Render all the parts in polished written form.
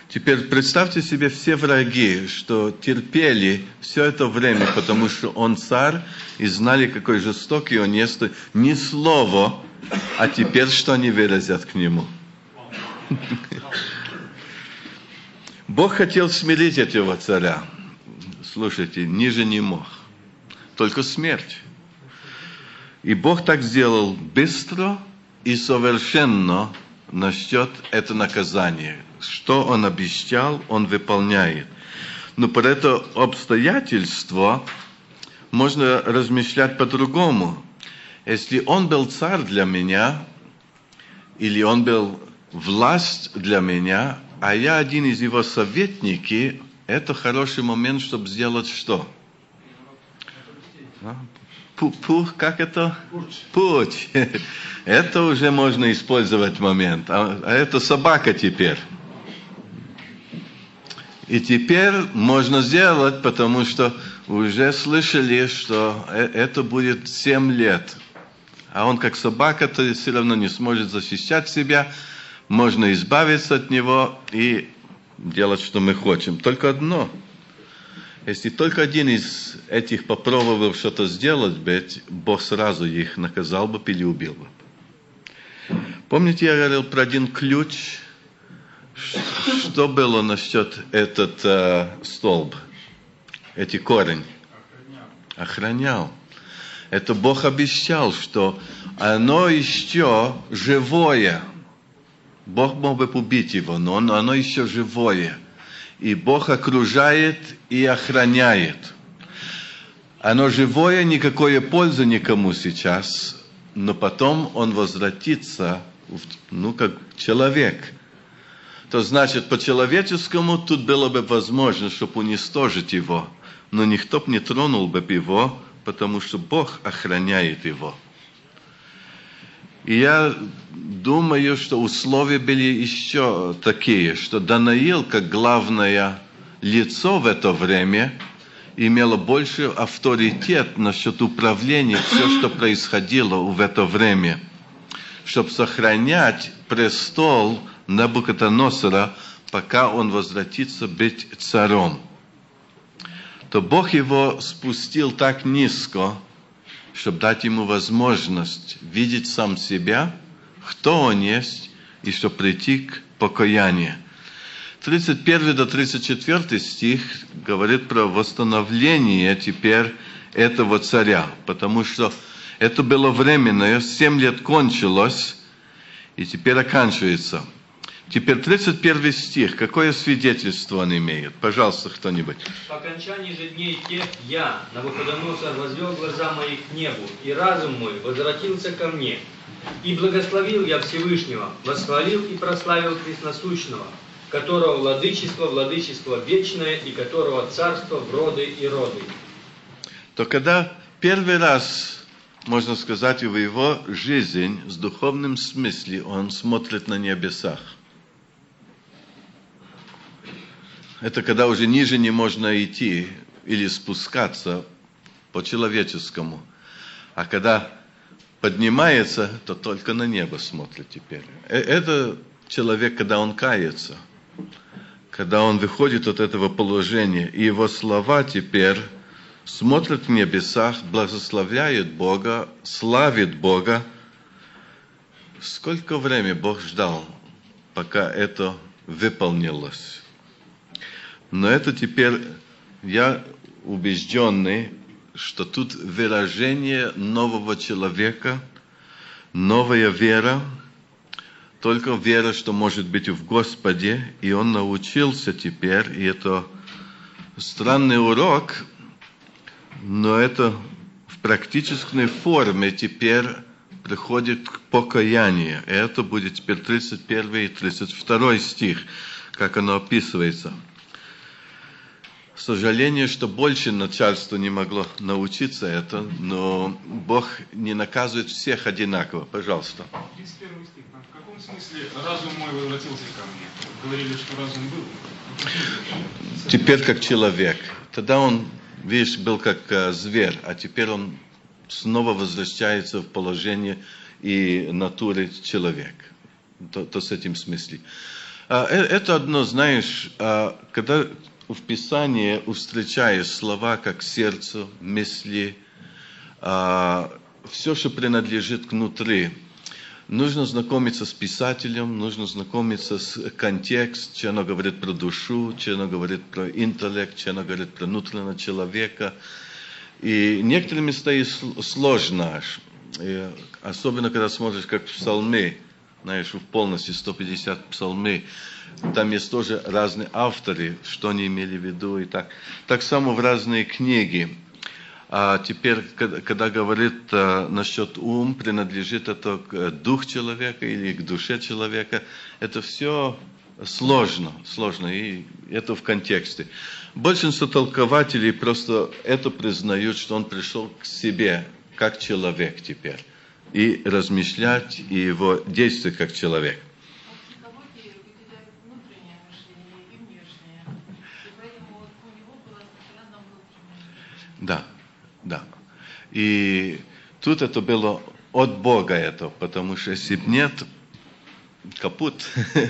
Теперь представьте себе все враги, что терпели все это время, потому что он царь, и знали, какой жестокий он есть, ни слова, а теперь что они выразят к нему? Бог хотел смирить этого царя. Слушайте, ниже не мог. Только смерть. И Бог так сделал быстро и совершенно насчет этого наказания. Что Он обещал, Он выполняет. Но про это обстоятельство можно размышлять по-другому. Если Он был царь для меня, или Он был власть для меня, а я один из Его советников, это хороший момент, чтобы сделать что? Как это? Путь. Это уже можно использовать момент. А это собака теперь. И теперь можно сделать, потому что уже слышали, что это будет 7 лет. А он как собака-то все равно не сможет защищать себя. Можно избавиться от него и делать, что мы хотим. Только одно. Если только один из этих попробовал что-то сделать, Бог сразу их наказал бы или убил бы. Помните, я говорил про один ключ? Что было насчет этот столб? Эти корень? Охранял. Это Бог обещал, что оно еще живое. Бог мог бы убить его, но оно еще живое. И Бог окружает и охраняет. Оно живое, никакой пользы никому сейчас, но потом он возвратится, как человек. То значит, по-человеческому тут было бы возможно, чтобы уничтожить его, но никто бы не тронул бы его, потому что Бог охраняет его. И я думаю, что условия были еще такие, что Даниил, как главное лицо в это время, имело больше авторитет насчет управления все, что происходило в это время, чтобы сохранять престол Навуходоносора, пока он возвратится быть царем. То Бог его спустил так низко, чтобы дать ему возможность видеть сам себя, кто он есть, и чтобы прийти к покаянию. 31 до 34 стих говорит про восстановление теперь этого царя, потому что это было временное, 7 лет кончилось, и теперь оканчивается. Теперь 31 стих. Какое свидетельство он имеет? Пожалуйста, кто-нибудь. По окончании же дней тех я, Навуходоносор, возвел глаза мои к небу, и разум мой возвратился ко мне. И благословил я Всевышнего, восхвалил и прославил Пресносущного, которого владычество вечное, и которого царство в роды и роды. То когда первый раз, можно сказать, в его жизнь, с духовным смысле, он смотрит на небесах. Это когда уже ниже не можно идти или спускаться по-человеческому. А когда поднимается, то только на небо смотрит теперь. Это человек, когда он кается, когда он выходит от этого положения, и его слова теперь смотрят в небесах, благословляют Бога, славит Бога. Сколько времени Бог ждал, пока это выполнилось? Но это теперь, я убежденный, что тут выражение нового человека, новая вера, только вера, что может быть в Господе, и он научился теперь, и это странный урок, но это в практической форме теперь приходит к покаянию. И это будет теперь 31 и 32 стих, как оно описывается. К сожалению, что больше начальство не могло научиться это, но Бог не наказывает всех одинаково. Пожалуйста. 31 стих. В каком смысле разум мой возвратился ко мне? Говорили, что разум был. Теперь как человек. Тогда он, видишь, был как зверь, а теперь он снова возвращается в положение и натуры человека. То с этим смысле. Это одно, знаешь, когда в Писании встречаешь слова как сердце, мысли, все, что принадлежит к внутри. Нужно знакомиться с писателем, нужно знакомиться с контекстом, что оно говорит про душу, что оно говорит про интеллект, что оно говорит про внутреннего человека. И некоторые места и сложно, и особенно когда смотришь как псалмы, знаешь, в полностью 150 псалмы, там есть тоже разные авторы, что они имели в виду и так. Так само в разные книги. А теперь, когда говорит насчет ум, принадлежит это к дух человека или к душе человека, это все сложно, и это в контексте. Большинство толкователей просто это признают, что он пришел к себе, как человек теперь, и размышлять, и его действовать как человек. Да. И тут это было от Бога это, потому что если бы нет, капут.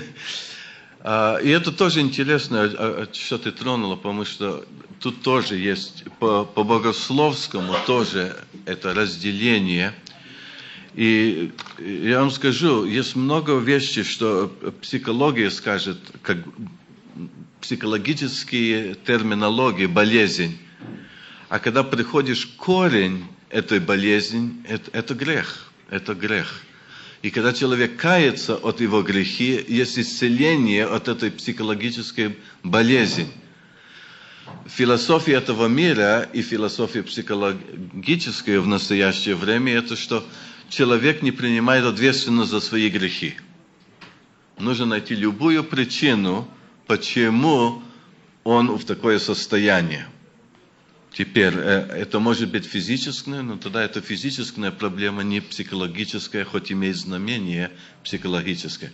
И это тоже интересно, что ты тронула, потому что тут тоже есть, по богословскому тоже это разделение. И я вам скажу, есть много вещей, что психология скажет, как психологические терминологии, болезнь. А когда приходишь к корень этой болезни, это грех. Это грех. И когда человек кается от его грехи, есть исцеление от этой психологической болезни. Философия этого мира и философия психологическая в настоящее время, это что человек не принимает ответственность за свои грехи. Нужно найти любую причину, почему он в такое состояние. Теперь, это может быть физическое, но тогда это физическая проблема, не психологическая, хоть имеет знамение психологическое.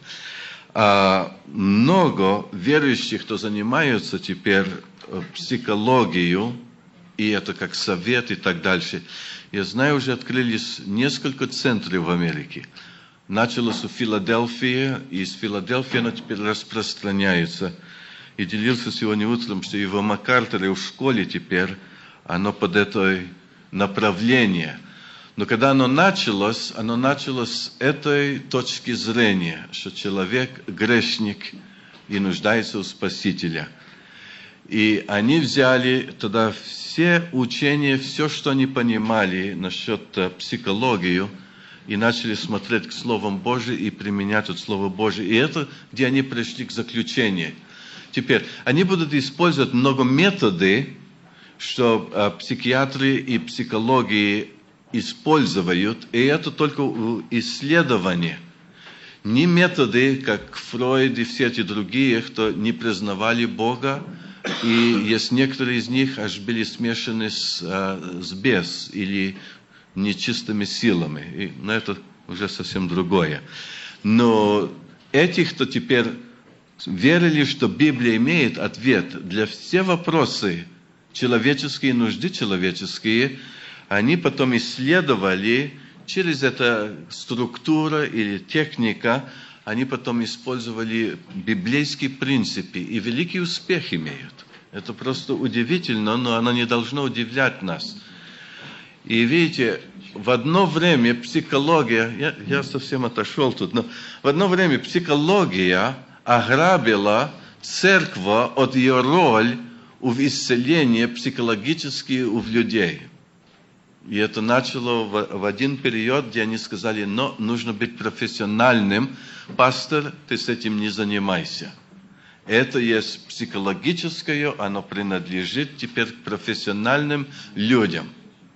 Много верующих, кто занимаются теперь психологией, и это как совет и так дальше. Я знаю, уже открылись несколько центров в Америке. Началось в Филадельфии, и из Филадельфии оно теперь распространяется. И делился сегодня утром, что и в МакАртуре в школе теперь оно под это направление. Но когда оно началось с этой точки зрения, что человек грешник и нуждается в Спасителя. И они взяли тогда все учения, все, что они понимали насчет психологии, и начали смотреть к Слову Божию и применять от Слова Божия. И это, где они пришли к заключению. Теперь, они будут использовать много методов, что психиатры и психологи используют, и это только исследование. Не методы, как Фройд и все эти другие, кто не признавали Бога, и есть некоторые из них аж были смешаны с бес или нечистыми силами. Но это уже совсем другое. Но этих, кто теперь верили, что Библия имеет ответ для всех вопросов, человеческие нужды человеческие, они потом исследовали через эту структуру или техника, они потом использовали библейские принципы и великий успех имеют. Это просто удивительно, но оно не должно удивлять нас. И видите, в одно время психология, я совсем отошел тут, но в одно время психология ограбила церковь от ее роли в исцелении психологически у людей. И это начало в один период, где они сказали, но нужно быть профессиональным. Пастор, ты с этим не занимайся. Это есть психологическое, оно принадлежит теперь к профессиональным людям.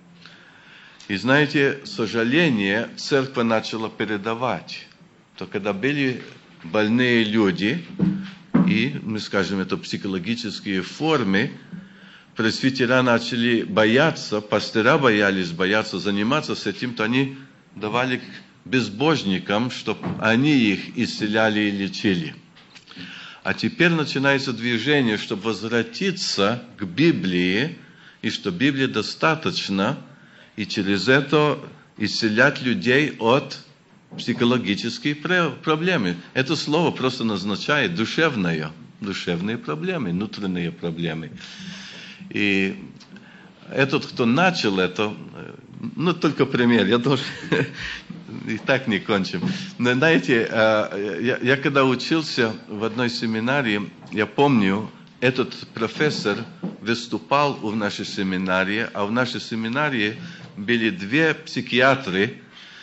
И знаете, сожаление, церковь начала передавать. То когда были больные люди, и, мы скажем, это психологические формы, пресвитера начали бояться, пастора боялись заниматься с этим, то они давали к безбожникам, чтобы они их исцеляли и лечили. А теперь начинается движение, чтобы возвратиться к Библии, и что Библия достаточно, и через это исцелять людей от психологические проблемы. Это слово просто назначает душевные проблемы, внутренние проблемы. И этот, кто начал это, ну, только пример, я должен, и так не кончим. Но знаете, я когда учился в одной семинарии, я помню, этот профессор выступал в нашей семинарии, а в нашей семинарии были две психиатры,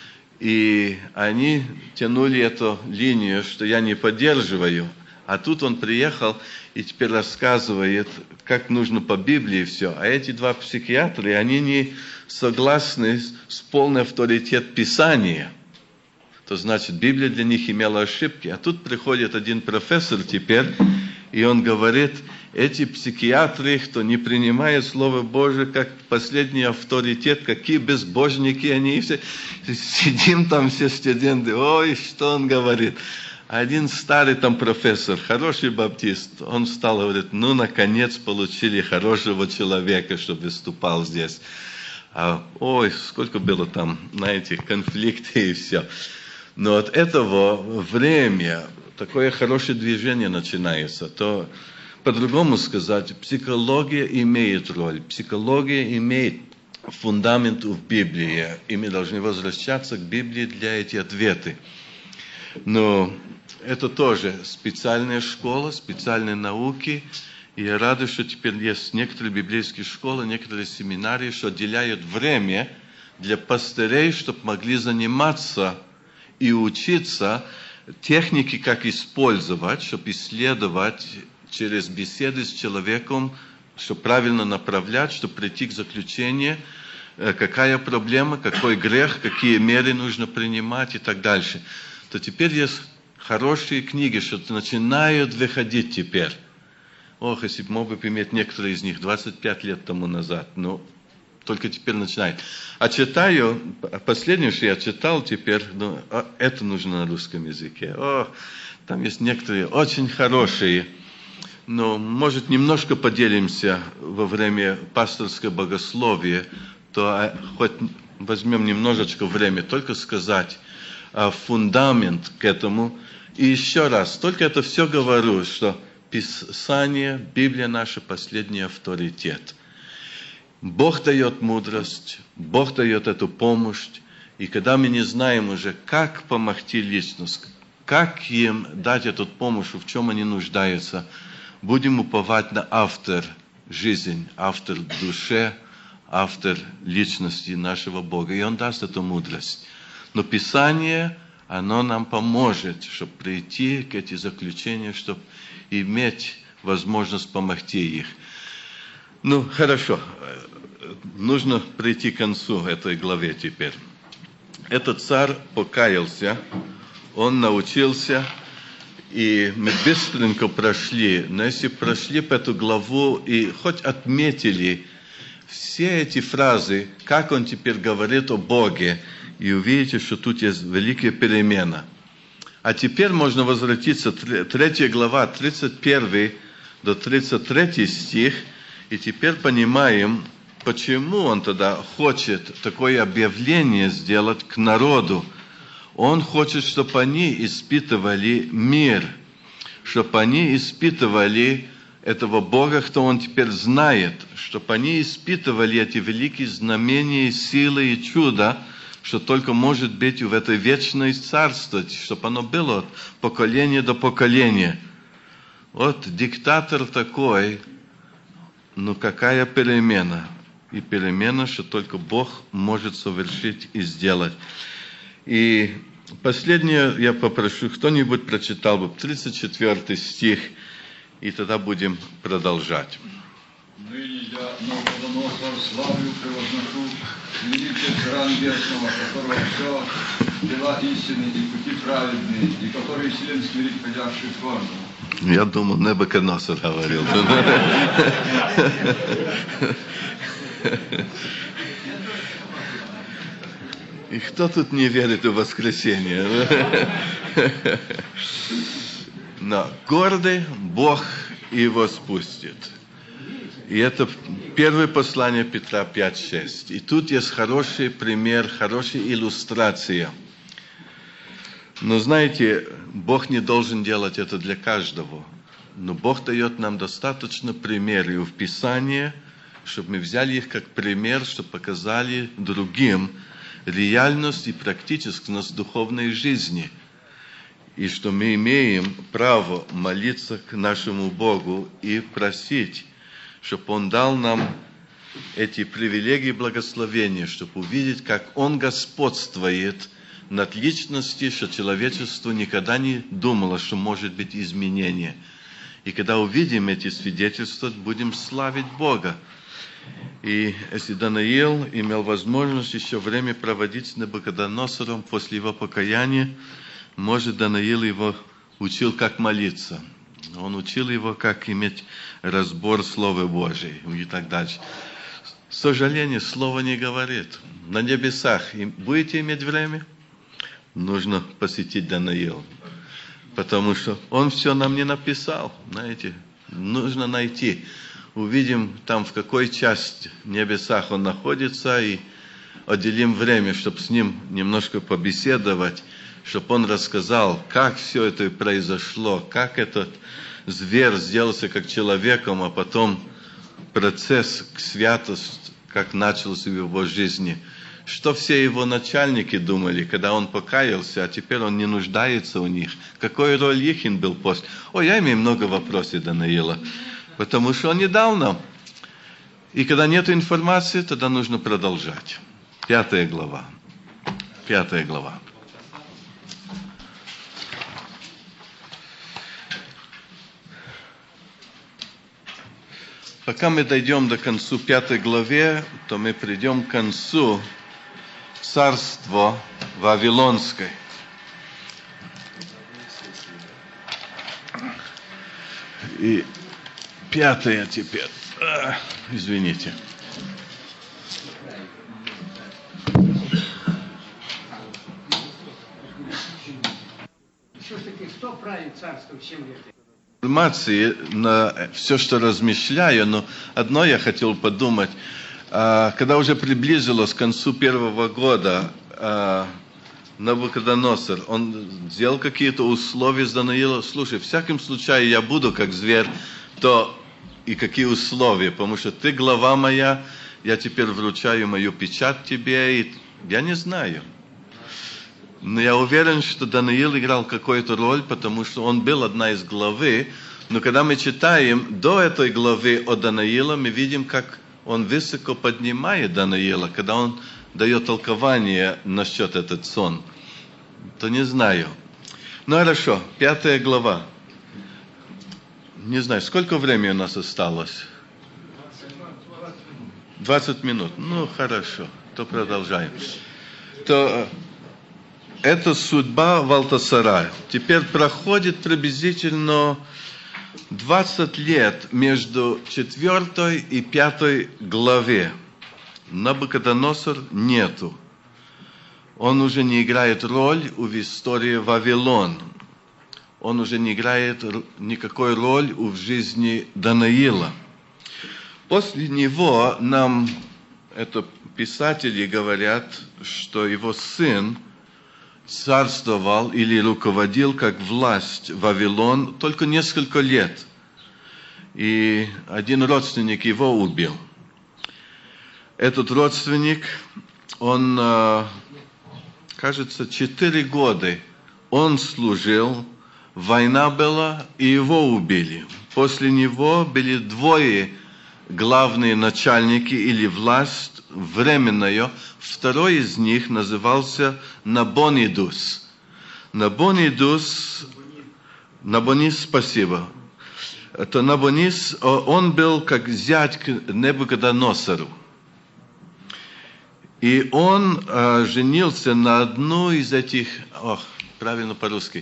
и они тянули эту линию, что я не поддерживаю. А тут он приехал и теперь рассказывает, как нужно по Библии все. А эти два психиатра, они не согласны с полным авторитетом Писания. То значит, Библия для них имела ошибки. А тут приходит один профессор теперь, и он говорит, эти психиатры, кто не принимает Слово Божие как последний авторитет, какие безбожники они. Все, сидим там все студенты, ой, что он говорит. Один старый там профессор, хороший баптист, он встал и говорит, ну, наконец получили хорошего человека, чтобы выступал здесь. Ой, сколько было там, знаете, конфликты и все. Но от этого время такое хорошее движение начинается. То, по-другому сказать, психология имеет роль. Психология имеет фундамент в Библии. И мы должны возвращаться к Библии для этих ответов. Но это тоже специальная школа, специальные науки. И я рад, что теперь есть некоторые библейские школы, некоторые семинарии, что отделяют время для пастырей, чтобы могли заниматься и учиться техники, как использовать, чтобы исследовать через беседы с человеком, чтобы правильно направлять, чтобы прийти к заключению, какая проблема, какой грех, какие меры нужно принимать и так дальше. То теперь есть хорошие книги, что начинают выходить теперь. Ох, если бы мог бы иметь некоторые из них 25 лет тому назад, но только теперь начинает. А читаю, последнее, что я читал теперь, ну, это нужно на русском языке. О, там есть некоторые очень хорошие. Но, может, немножко поделимся во время пасторского богословия, то хоть возьмем немножечко время, только сказать фундамент к этому. И еще раз, только это все говорю, что Писание, Библия наша последний авторитет. Бог дает мудрость, Бог дает эту помощь, и когда мы не знаем уже, как помогти личность, как им дать эту помощь, в чем они нуждаются, будем уповать на автор жизни, автор души, автор личности нашего Бога, и Он даст эту мудрость. Но Писание, оно нам поможет, чтобы прийти к этим заключениям, чтобы иметь возможность помогти их. Ну, хорошо. Нужно прийти к концу этой главы теперь. Этот царь покаялся, он научился, и мы быстренько прошли. Но если прошли по эту главу и хоть отметили все эти фразы, как он теперь говорит о Боге, и увидите, что тут есть великая перемена. А теперь можно возвратиться, 3 глава, 31 до 33 стих, и теперь понимаем, почему он тогда хочет такое объявление сделать к народу. Он хочет, чтобы они испытывали мир, чтобы они испытывали этого Бога, кто он теперь знает, чтобы они испытывали эти великие знамения, силы и чуда, что только может быть в это вечное царство, чтобы оно было от поколения до поколения. Вот диктатор такой, но какая перемена. И перемена, что только Бог может совершить и сделать. И последнее я попрошу, кто-нибудь прочитал бы 34 стих, и тогда будем продолжать. Ныне я, Навуходоносор, славлю, превозношу великий храм вечного, которого все дела истины и пути праведные, и который силен смирить ходящих форму. Я думал, Навуходоносор говорил. И кто тут не верит в воскресенье? Но гордый Бог его спустит. И это первое послание Петра 5:6. И тут есть хороший пример, хорошая иллюстрация. Но знаете, Бог не должен делать это для каждого. Но Бог дает нам достаточно примеров в Писании, чтобы мы взяли их как пример, чтобы показали другим реальность и практичность духовной жизни. И что мы имеем право молиться к нашему Богу и просить, чтобы Он дал нам эти привилегии и благословения, чтобы увидеть, как Он господствует над личностью, что человечество никогда не думало, что может быть изменение. И когда увидим эти свидетельства, будем славить Бога. И если Даниил имел возможность еще время проводить с Навуходоносором после его покаяния, может, Даниил его учил, как молиться. Он учил его, как иметь разбор Слова Божия и так дальше. К сожалению, Слово не говорит. На небесах будете иметь время? Нужно посетить Даниила. Потому что он все нам не написал, знаете. Нужно найти. Увидим там, в какой части небесах он находится, и отделим время, чтобы с ним немножко побеседовать, чтобы он рассказал, как все это произошло, как этот зверь сделался как человеком, а потом процесс к святости, как начался в его жизни. Что все его начальники думали, когда он покаялся, а теперь он не нуждается у них. Какой роль их им был после? Я имею много вопросов Даниила, потому что он не дал нам. И когда нет информации, тогда нужно продолжать. 5 глава. 5 глава. Пока мы дойдем до концу 5 главе, то мы придем к концу царства Вавилонской. И 5 теперь. Извините. Все-таки кто правит царством 7 лет? Информации на все, что размышляю, но одно я хотел подумать. Когда уже приблизилось к концу 1 года, Навуходоносор, он сделал какие-то условия с Даниилом. Слушай, в всяком случае я буду как зверь, то и какие условия, потому что ты глава моя, я теперь вручаю мою печать тебе, и я не знаю. Но я уверен, что Даниил играл какую-то роль, потому что он был одна из главы. Но когда мы читаем до этой главы о Данииле, мы видим, как он высоко поднимает Даниила, когда он дает толкование насчет этот сон. То не знаю. Ну хорошо, 5 глава. Не знаю, сколько времени у нас осталось? 20 минут. Ну хорошо, то продолжаем. То это судьба Валтасара. Теперь проходит приблизительно 20 лет между 4 и 5 главе. Навуходоносор нету. Он уже не играет роль в истории Вавилон. Он уже не играет никакой роль в жизни Даниила. После него нам писатели говорят, что его сын царствовал или руководил как власть Вавилон только несколько лет. И один родственник его убил. Этот родственник, он, кажется, 4 года он служил, война была, и его убили. После него были 2 главные начальники или власть временная. Второй из них назывался Набонидус. Набонис, спасибо. Это Набонис, он был как зять к Навуходоносору. И он женился на одной из этих, правильно по-русски,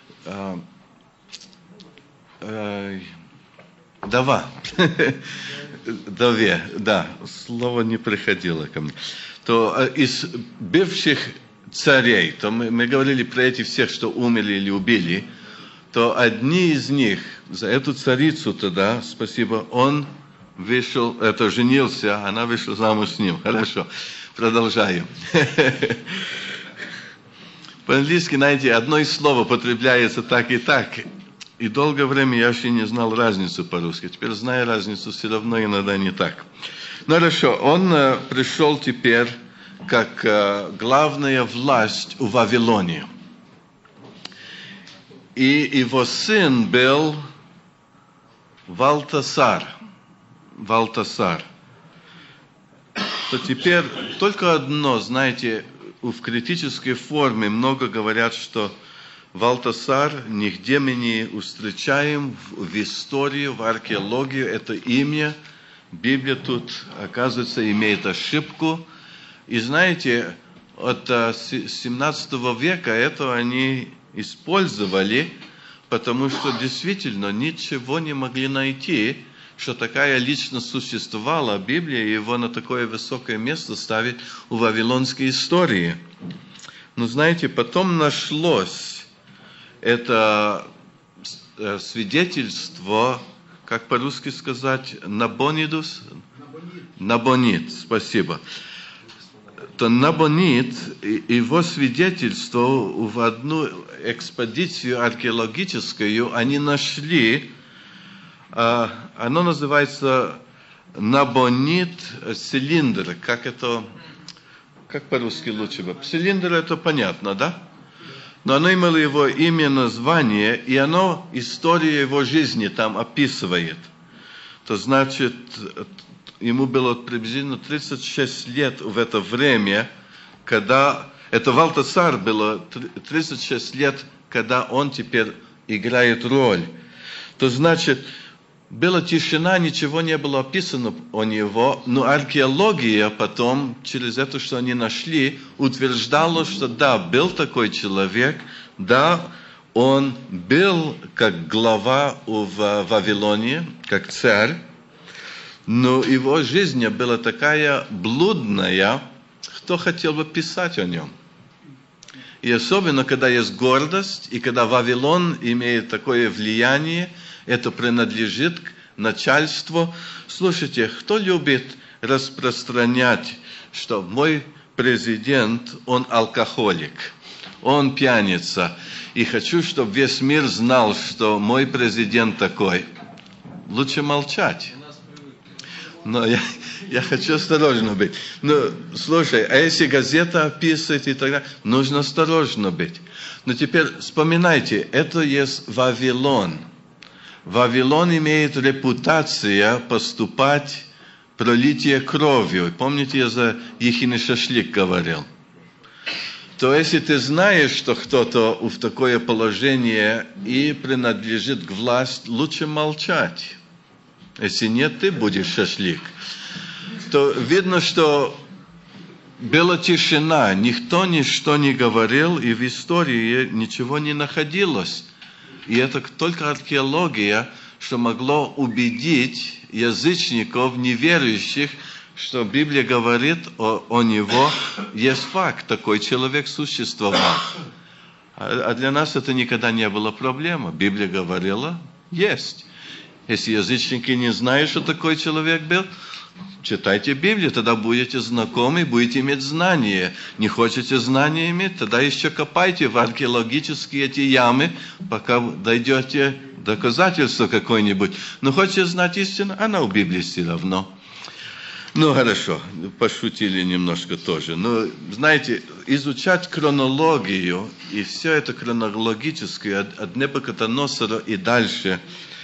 Вдове, да, слово не приходило ко мне. То из бывших царей, то мы говорили про эти всех, что умерли или убили, то одни из них, за эту царицу тогда, спасибо, он вышел, женился, она вышла замуж с ним. Хорошо, продолжаем. По-английски, знаете, одно из слов употребляется так и так. И долгое время я еще не знал разницу по-русски. Теперь, зная разницу, все равно иногда не так. Ну хорошо, он пришел теперь как главная власть в Вавилоне. И его сын был Валтасар. То теперь только одно, знаете, в критической форме много говорят, что Валтасар нигде мы не встречаем в истории, в археологии это имя. Библия тут, оказывается, имеет ошибку. И знаете, от 17 века это они использовали, потому что действительно ничего не могли найти, что такая личность существовала. Библия его на такое высокое место ставит в вавилонской истории. Но знаете, потом нашлось это свидетельство, как по-русски сказать, Набонидус? Набонид, спасибо. То Набонид, его свидетельство в одну экспедицию археологическую они нашли, оно называется Набонид цилиндр. Как по-русски лучше бы? Цилиндр это понятно, да? Но оно имело его имя, название, и оно историю его жизни там описывает. То значит, ему было приблизительно 36 лет в это время, когда... Это Валтасар было 36 лет, когда он теперь играет роль. То значит, была тишина, ничего не было описано о него, но археология потом, через это, что они нашли, утверждала, что да, был такой человек, да, он был как глава в Вавилоне, как царь, но его жизнь была такая блудная, кто хотел бы писать о нем. И особенно, когда есть гордость, и когда Вавилон имеет такое влияние, это принадлежит к начальству. Слушайте, кто любит распространять, что мой президент, он алкоголик, он пьяница, и хочу, чтобы весь мир знал, что мой президент такой. Лучше молчать. Но я хочу осторожно быть. Ну, слушай, а если газета описывает и так далее, нужно осторожно быть. Но теперь вспоминайте, это есть Вавилон. Вавилон имеет репутацию поступать пролитие кровью. Помните, я за ехиный шашлык говорил? То если ты знаешь, что кто-то в такое положение и принадлежит к власти, лучше молчать. Если нет, ты будешь шашлык. То видно, что была тишина, никто ничто не говорил, и в истории ничего не находилось. И это только археология, что могло убедить язычников, неверующих, что Библия говорит о него, есть факт, такой человек существовал. А для нас это никогда не было проблема. Библия говорила, есть. Если язычники не знают, что такой человек был, читайте Библию, тогда будете знакомы, будете иметь знания. Не хотите знания иметь, тогда еще копайте в археологические эти ямы, пока дойдете доказательства какое-нибудь. Но хотите знать истину, она в Библии все равно. Ну, хорошо, пошутили немножко тоже. Но, знаете, изучать хронологию, и все это хронологическое, от Навуходоносора и дальше,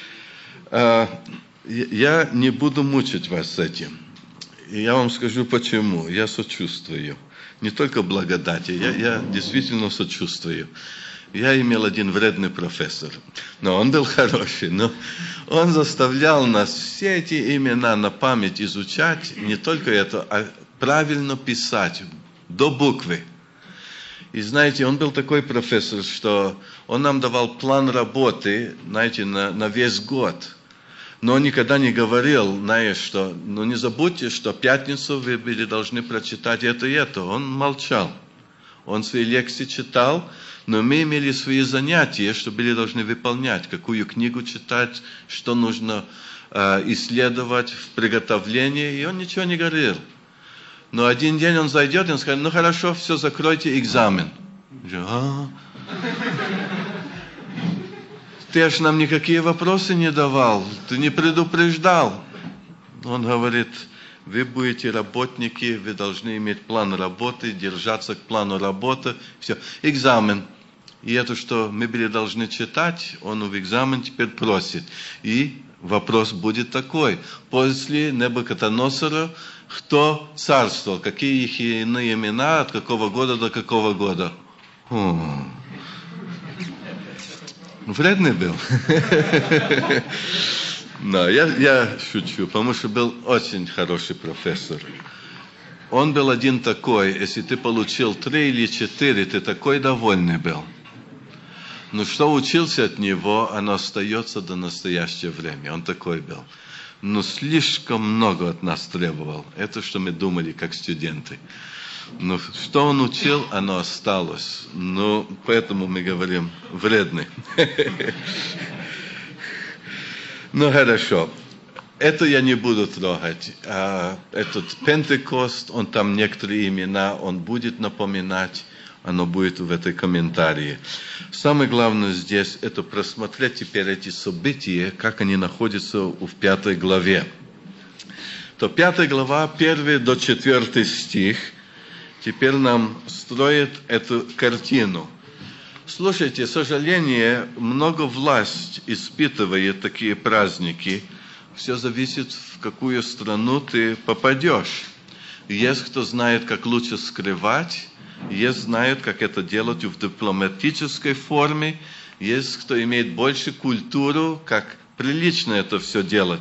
я не буду мучить вас с этим. И я вам скажу почему. Я сочувствую. Не только благодати, я действительно сочувствую. Я имел один вредный профессор, но он был хороший. Но он заставлял нас все эти имена на память изучать, не только это, а правильно писать, до буквы. И знаете, он был такой профессор, что он нам давал план работы, знаете, на весь год. Но он никогда не говорил, знаешь, что, ну не забудьте, что пятницу вы были должны прочитать это и это. Он молчал. Он свои лекции читал, но мы имели свои занятия, что были должны выполнять, какую книгу читать, что нужно исследовать в приготовлении, и он ничего не говорил. Но один день он зайдет, и он скажет, ну хорошо, все, закройте экзамен. Ты ж нам никакие вопросы не давал, ты не предупреждал. Он говорит, вы будете работники, вы должны иметь план работы, держаться к плану работы. Все, экзамен. И это, что мы были должны читать, он в экзамен теперь просит. И вопрос будет такой. После Небукаднецара кто царствовал? Какие их иные имена, от какого года до какого года? Вредный был. Но я шучу, потому что был очень хороший профессор. Он был один такой, если ты получил 3 или 4, ты такой довольный был. Но что учился от него, оно остается до настоящего времени. Он такой был. Но слишком много от нас требовал. Это, что мы думали, как студенты. Но что он учил, оно осталось. Ну, поэтому мы говорим, вредный. Ну, хорошо. Это я не буду трогать. Этот Пентекост, он там некоторые имена, он будет напоминать. Оно будет в этой комментарии. Самое главное здесь, это просмотреть теперь эти события, как они находятся в 5 главе. То 5 глава, 1 до 4 стих, теперь нам строит эту картину. Слушайте, к сожалению, много власть испытывает такие праздники. Все зависит, в какую страну ты попадешь. Есть кто знает, как лучше скрывать. Есть знают, как это делать в дипломатической форме. Есть кто имеет больше культуру, как прилично это все делать.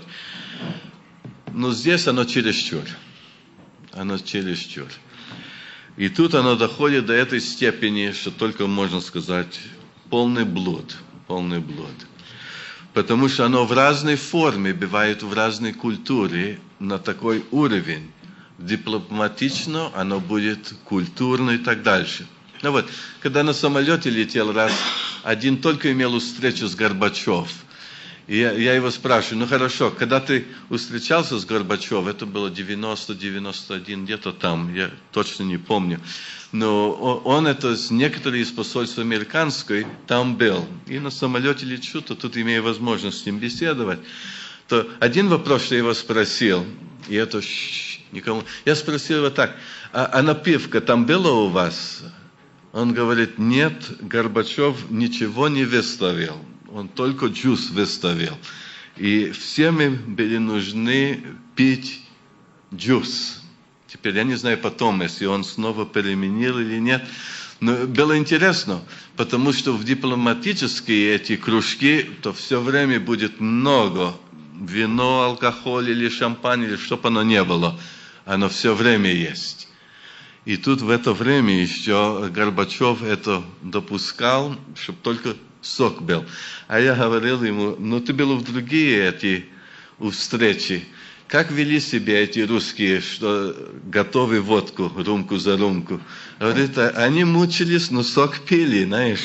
Но здесь оно чересчур. Оно чересчур. И тут оно доходит до этой степени, что только можно сказать полный блуд. Полный блуд. Потому что оно в разной форме бывает в разной культуре на такой уровень. Дипломатично, оно будет культурно и так дальше. Ну вот, когда на самолете летел раз, один только имел встречу с Горбачевым. И я его спрашиваю, ну хорошо, когда ты встречался с Горбачевым, это было 90-91, где-то там, я точно не помню. Но он это, некоторые из посольства американской там был. И на самолете лечу, то тут имею возможность с ним беседовать. То один вопрос, что я его спросил, и это никому. Я спросил его так, а напивка там была у вас? Он говорит, нет, Горбачев ничего не выставил. Он только джус выставил. И все мы были нужны пить джус. Теперь я не знаю потом, если он снова переменил или нет. Но было интересно, потому что в дипломатические эти кружки, то все время будет много вино, алкоголь или шампань, или что бы оно ни было. Оно все время есть. И тут в это время еще Горбачев это допускал, чтобы только сок был. А я говорил ему, ну ты был в другие эти встречи. Как вели себя эти русские, что готовы водку, рюмку за рюмку? Говорит, они мучились, но сок пили, знаешь.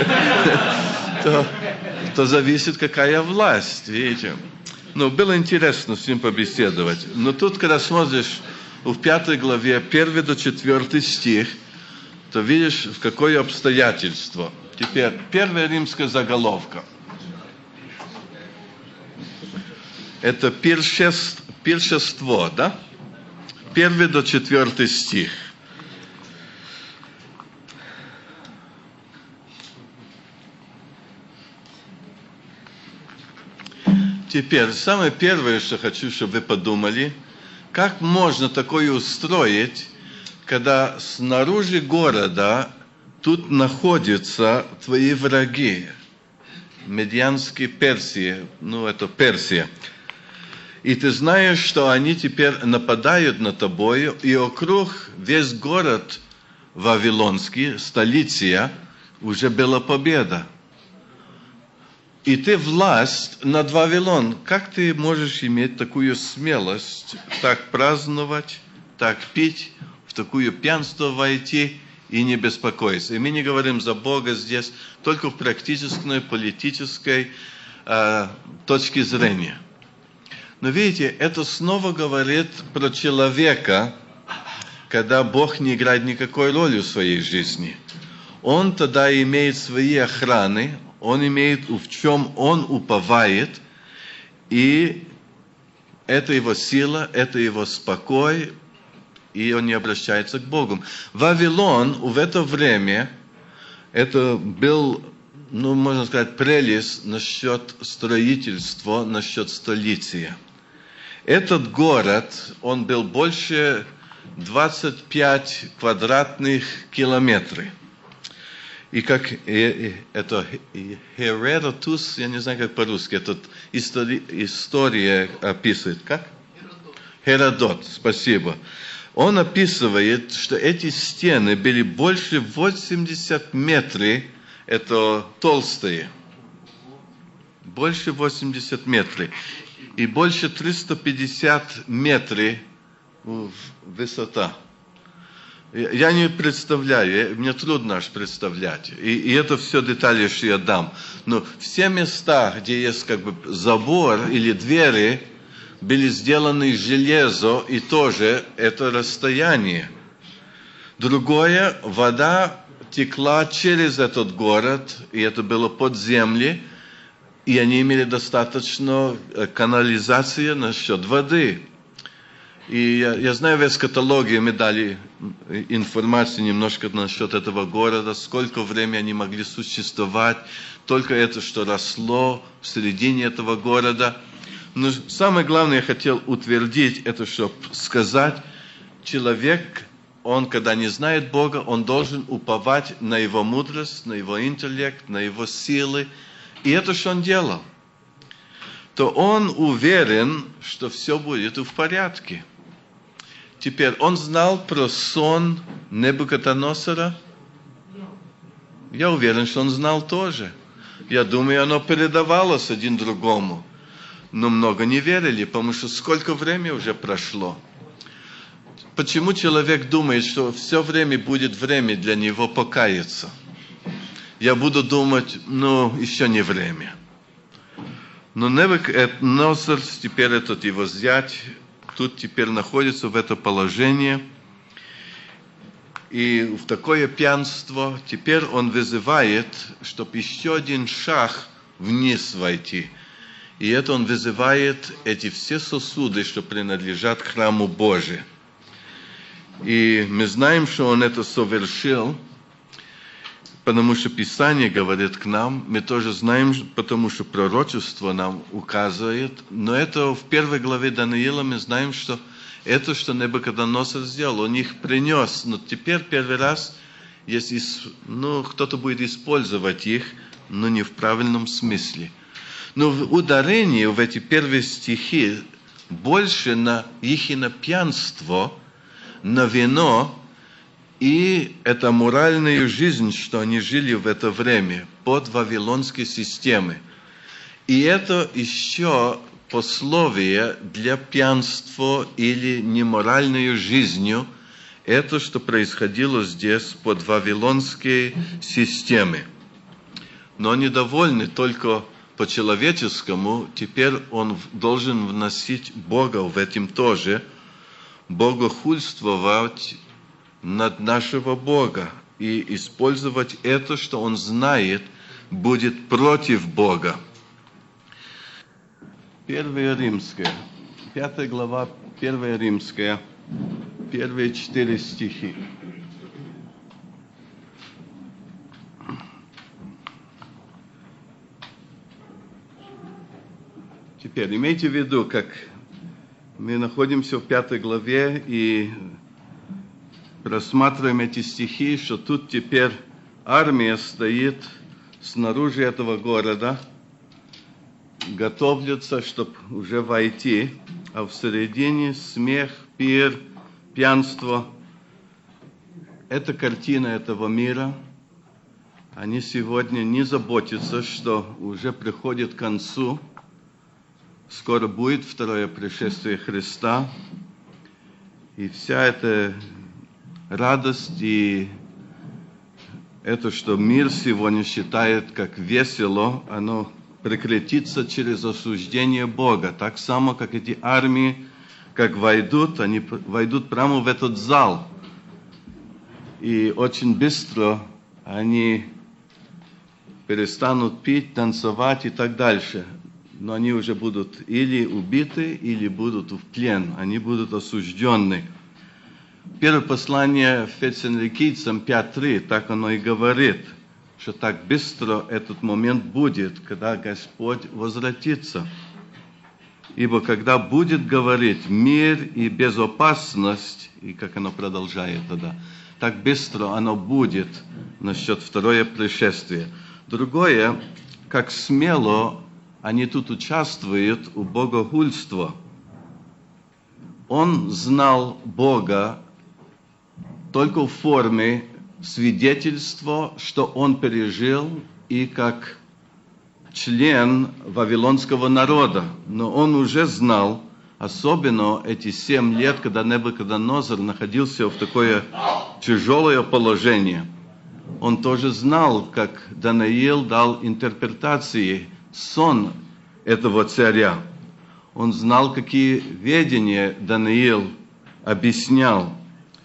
То зависит, какая власть, видите. Ну, было интересно с ним побеседовать. Но тут, когда смотришь в 5 главе, 1 до 4 стих, то видишь, в какое обстоятельство. Теперь, 1 римская заголовка. Это пиршество, да? 1 до 4 стих. Теперь, самое первое, что хочу, чтобы вы подумали, как можно такое устроить, когда снаружи города тут находятся твои враги, медианские Персии, ну это Персия, и ты знаешь, что они теперь нападают на тобою, и вокруг весь город Вавилонский, столица, уже была победа. И ты власть над Вавилон. Как ты можешь иметь такую смелость, так праздновать, так пить, в такое пьянство войти и не беспокоиться? И мы не говорим за Бога здесь, только в практической, политической точке зрения. Но видите, это снова говорит про человека, когда Бог не играет никакой роли в своей жизни. он тогда имеет свои охраны, он имеет, в чем он уповает, и это его сила, это его спокой, и он не обращается к Богу. Вавилон в это время, это был, можно сказать, прелесть насчет строительства, насчет столицы. Этот город, он был больше 25 квадратных километров. И как это Херодотус, я не знаю, как по-русски, это история описывает. Как? Херодот, спасибо. Он описывает, что эти стены были больше 80 метров, это толстые. Больше 80 метров. И больше 350 метров высота. Я не представляю, мне трудно аж представлять. И это все детали, что я дам. Но все места, где есть как бы забор или двери, были сделаны из железа, и тоже это расстояние. Другое, вода текла через этот город, и это было под землей, и они имели достаточно канализации насчет воды. И я знаю, в эскатологии мы дали информацию немножко насчет этого города, сколько времени они могли существовать, только это, что росло в середине этого города. Но самое главное, я хотел утвердить это, чтобы сказать, человек, он, когда не знает Бога, он должен уповать на его мудрость, на его интеллект, на его силы. И это, что он делал. То он уверен, что все будет в порядке. Теперь, он знал про сон Небукаднецара? Я уверен, что он знал тоже. Я думаю, оно передавалось один другому. Но много не верили, потому что сколько времени уже прошло. Почему человек думает, что все время будет время для него покаяться? Я буду думать, еще не время. Но Небукаднецар, теперь этот его зять, тут теперь находится в это положение. И в такое пьянство теперь он вызывает, чтобы еще один шаг вниз войти. И это он вызывает эти все сосуды, что принадлежат храму Божию. И мы знаем, что он это совершил, потому что Писание говорит к нам, мы тоже знаем, потому что пророчество нам указывает, но это в первой главе Даниила мы знаем, что это, что Небукаднецар сделал, он их принес, но теперь первый раз, если кто-то будет использовать их, но не в правильном смысле. Но ударение в эти первые стихи больше на их пьянство, на вино, и это моральную жизнь, что они жили в это время под вавилонской системой. И это еще пословие для пьянства или неморальной жизнью. Это, что происходило здесь под вавилонской системой. Но они довольны только по-человеческому. Теперь он должен вносить Бога в этом тоже. Богохульствовать над нашего Бога и использовать это, что он знает, будет против Бога. 1 Римская, 5 глава, 1 Римская, первые 4 стихи. Теперь имейте в виду, как мы находимся в 5 главе и просматриваем эти стихи, что тут теперь армия стоит снаружи этого города, готовится, чтобы уже войти, а в середине смех, пир, пьянство. Это картина этого мира. Они сегодня не заботятся, что уже приходит к концу. Скоро будет второе пришествие Христа. И вся эта радость и это, что мир сегодня считает как весело, оно прекратится через осуждение Бога. Так само, как эти армии, как войдут, они войдут прямо в этот зал. И очень быстро они перестанут пить, танцевать и так дальше. Но они уже будут или убиты, или будут в плен. Они будут осуждены. Первое послание Фессалоникийцам 5:3, так оно и говорит, что так быстро этот момент будет, когда Господь возвратится. Ибо когда будет говорить мир и безопасность, и как оно продолжает тогда, так быстро оно будет насчет второе пришествие. Другое, как смело они тут участвуют у богохульства. Он знал Бога только в форме свидетельства, что он пережил и как член вавилонского народа. Но он уже знал, особенно эти 7 лет, когда Навуходоносор находился в такое тяжелое положение. Он тоже знал, как Даниил дал интерпретации сон этого царя. Он знал, какие видения Даниил объяснял.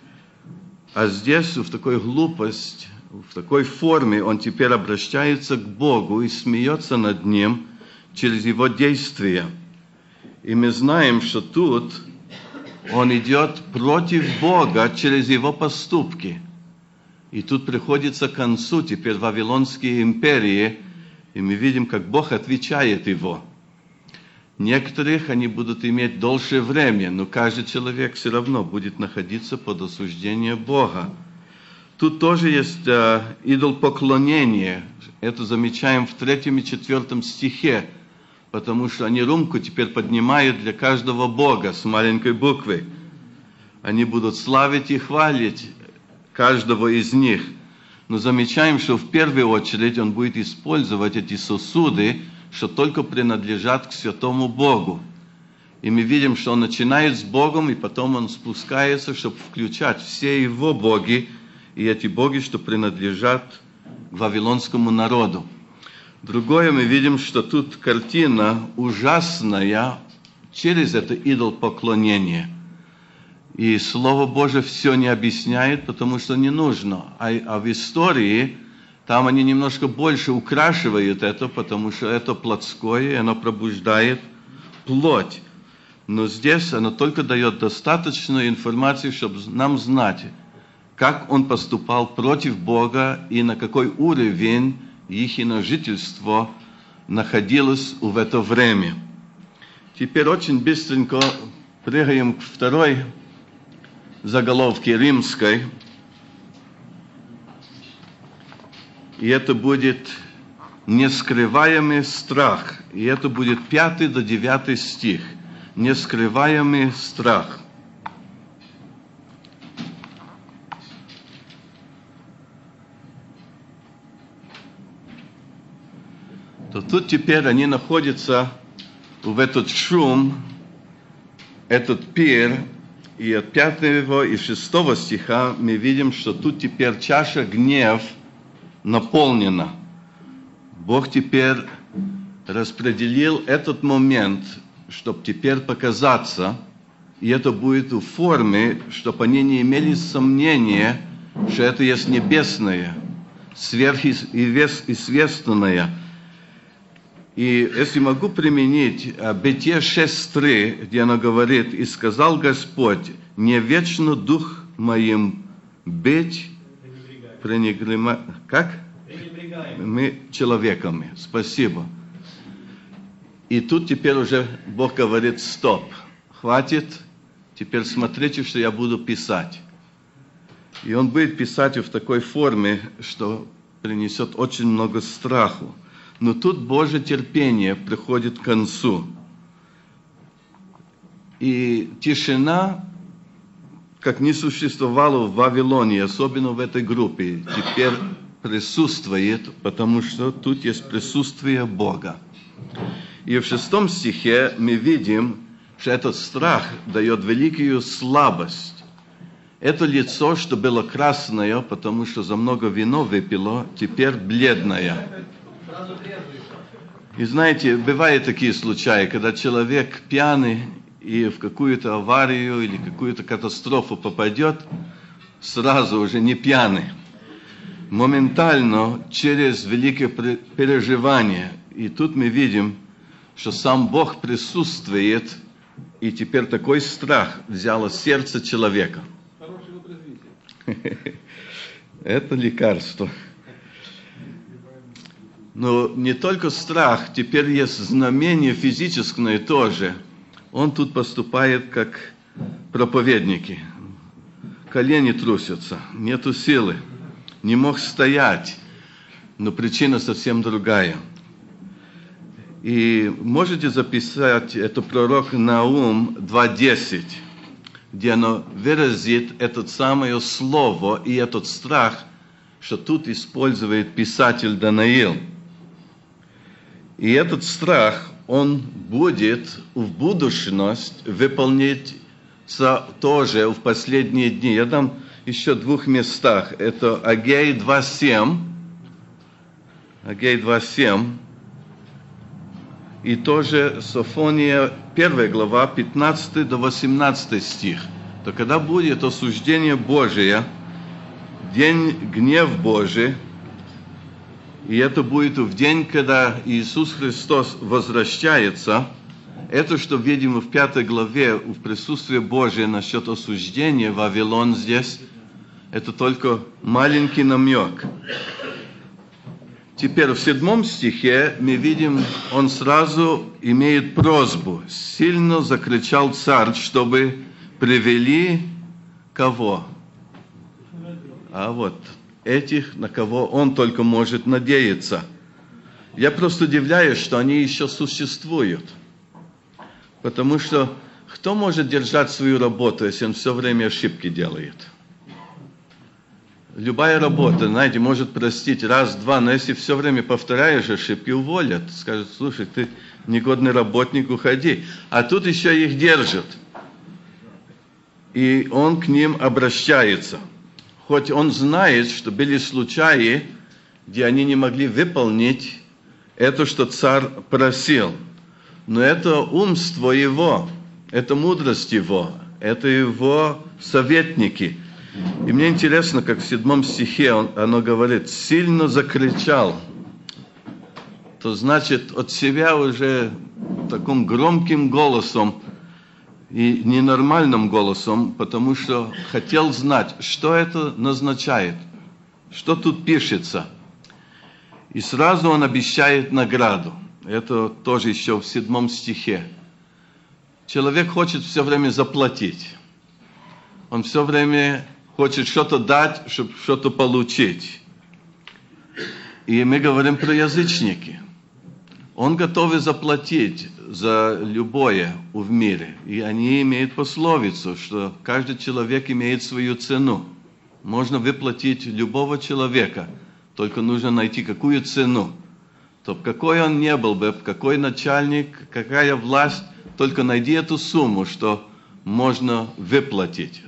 А здесь, в такой глупости, в такой форме, он теперь обращается к Богу и смеется над ним через его действия. И мы знаем, что тут он идет против Бога через его поступки. И тут приходится к концу теперь Вавилонские империи, и мы видим, как Бог отвечает его. Некоторых они будут иметь дольше время, но каждый человек все равно будет находиться под осуждением Бога. Тут тоже есть идолопоклонение. Это замечаем в 3 и 4 стихе, потому что они рюмку теперь поднимают для каждого Бога с маленькой буквы. Они будут славить и хвалить каждого из них. Но замечаем, что в первую очередь он будет использовать эти сосуды, что только принадлежат к святому Богу. И мы видим, что он начинает с Богом, и потом он спускается, чтобы включать все его боги, и эти боги, что принадлежат к вавилонскому народу. Другое, мы видим, что тут картина ужасная через это идолопоклонение. И Слово Божие все не объясняет, потому что не нужно. А в истории там они немножко больше украшивают это, потому что это плотское, и оно пробуждает плоть. Но здесь оно только дает достаточную информацию, чтобы нам знать, как он поступал против Бога и на какой уровень их жительство находилось в это время. Теперь очень быстренько прыгаем к второй заголовке римской. И это будет нескрываемый страх. И это будет 5 до 9 стих. Нескрываемый страх. То тут теперь они находятся в этот шум, этот пир. И от 5 и 6 стиха мы видим, что тут теперь чаша гнев наполнена. Бог теперь распределил этот момент, чтобы теперь показаться, и это будет в форме, чтобы они не имели сомнения, что это есть небесное, сверхъестественное. И если могу применить Бытие 6:3, где оно говорит: «И сказал Господь, не вечно дух моим быть мы человеками». Спасибо. И тут теперь уже Бог говорит: стоп, хватит, теперь смотрите, что я буду писать. И он будет писать в такой форме, что принесет очень много страху. Но тут Божье терпение приходит к концу. И тишина, как не существовало в Вавилоне, особенно в этой группе, теперь присутствует, потому что тут есть присутствие Бога. И в 6 стихе мы видим, что этот страх дает великую слабость. Это лицо, что было красное, потому что за много вина выпило, теперь бледное. И знаете, бывают такие случаи, когда человек пьяный и в какую-то аварию или какую-то катастрофу попадет, сразу уже не пьяный. моментально через великое переживание. И тут мы видим, что сам Бог присутствует, и теперь такой страх взяло сердце человека. Это лекарство. Но не только страх, теперь есть знамение физическое тоже. Он тут поступает как проповедники. Колени трусятся, нету силы, не мог стоять, но причина совсем другая. И можете записать, это пророк Наум 2:10, где оно выразит это самое слово и этот страх, что тут использует писатель Даниил. И этот страх, он будет в будущность выполняться тоже в последние дни. Я дам еще в 2 местах. Это Агей 2:7. Агей 2:7. И тоже Софония 1 глава, 15 до 18 стих. То когда будет осуждение Божие, день гнев Божий, и это будет в день, когда Иисус Христос возвращается, это, что видим в 5 главе, в присутствии Божьем насчет осуждения, Вавилон здесь, это только маленький намек. Теперь в 7 стихе мы видим, он сразу имеет просьбу. Сильно закричал царь, чтобы привели кого? А вот этих, на кого он только может надеяться. Я просто удивляюсь, что они еще существуют. Потому что кто может держать свою работу, если он все время ошибки делает? Любая работа, знаете, может простить раз-два, но если все время повторяешь ошибки, уволят. Скажут, слушай, ты негодный работник, уходи. А тут еще их держат. И он к ним обращается. Хоть он знает, что были случаи, где они не могли выполнить это, что царь просил. Но это умство его, это мудрость его, это его советники. И мне интересно, как в 7 стихе оно говорит, сильно закричал. То значит, от себя уже таким громким голосом и ненормальным голосом, потому что хотел знать, что это назначает, что тут пишется. И сразу он обещает награду. Это тоже еще в 7 стихе. Человек хочет все время заплатить. Он все время хочет что-то дать, чтобы что-то получить. И мы говорим про язычники. Он готов заплатить за любое в мире. И они имеют пословицу, что каждый человек имеет свою цену. Можно выплатить любого человека, только нужно найти какую цену. То какой он не был бы, какой начальник, какая власть, только найди эту сумму, что можно выплатить.